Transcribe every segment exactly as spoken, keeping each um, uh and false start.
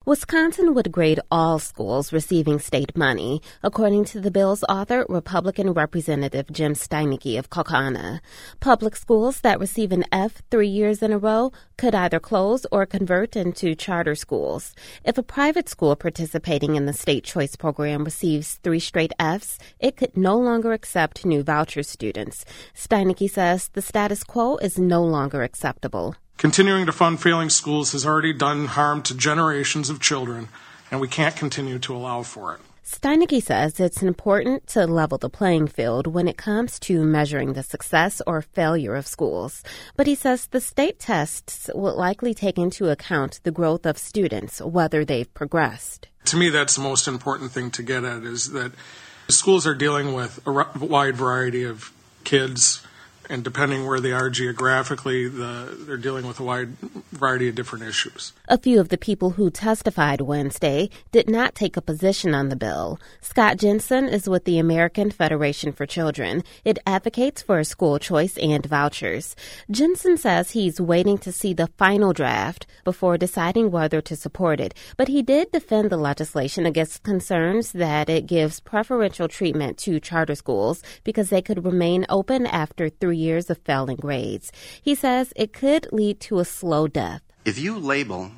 Wisconsin would grade all schools receiving state money, according to the bill's author, Republican Representative Jim Steineke of Kaukauna. Public schools that receive an F three years in a row could either close or convert into charter schools. If a private school participating in the state choice program receives three straight Fs, it could no longer accept new voucher students. Steineke says the status quo is no longer acceptable. Continuing to fund failing schools has already done harm to generations of children, and we can't continue to allow for it. Steineke says it's important to level the playing field when it comes to measuring the success or failure of schools. But he says the state tests will likely take into account the growth of students, whether they've progressed. To me, that's the most important thing to get at, is that schools are dealing with a wide variety of kids, and depending where they are geographically, the, they're dealing with a wide variety of different issues. A few of the people who testified Wednesday did not take a position on the bill. Scott Jensen is with the American Federation for Children. It advocates for school choice and vouchers. Jensen says he's waiting to see the final draft before deciding whether to support it, but he did defend the legislation against concerns that it gives preferential treatment to charter schools because they could remain open after three years of failing grades. He says it could lead to a slow death. If you label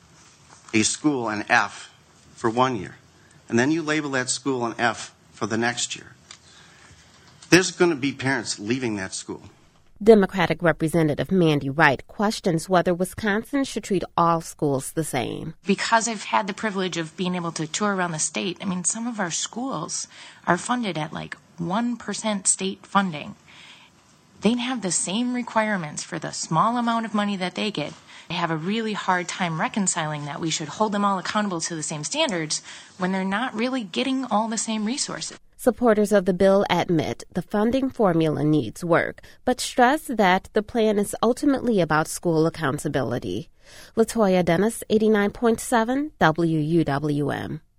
a school an F for one year, and then you label that school an F for the next year, there's going to be parents leaving that school. Democratic Representative Mandy Wright questions whether Wisconsin should treat all schools the same. Because I've had the privilege of being able to tour around the state, I mean, some of our schools are funded at like one percent state funding. They have the same requirements for the small amount of money that they get. I have a really hard time reconciling that we should hold them all accountable to the same standards when they're not really getting all the same resources. Supporters of the bill admit the funding formula needs work, but stress that the plan is ultimately about school accountability. Latoya Dennis, eighty-nine point seven W U W M.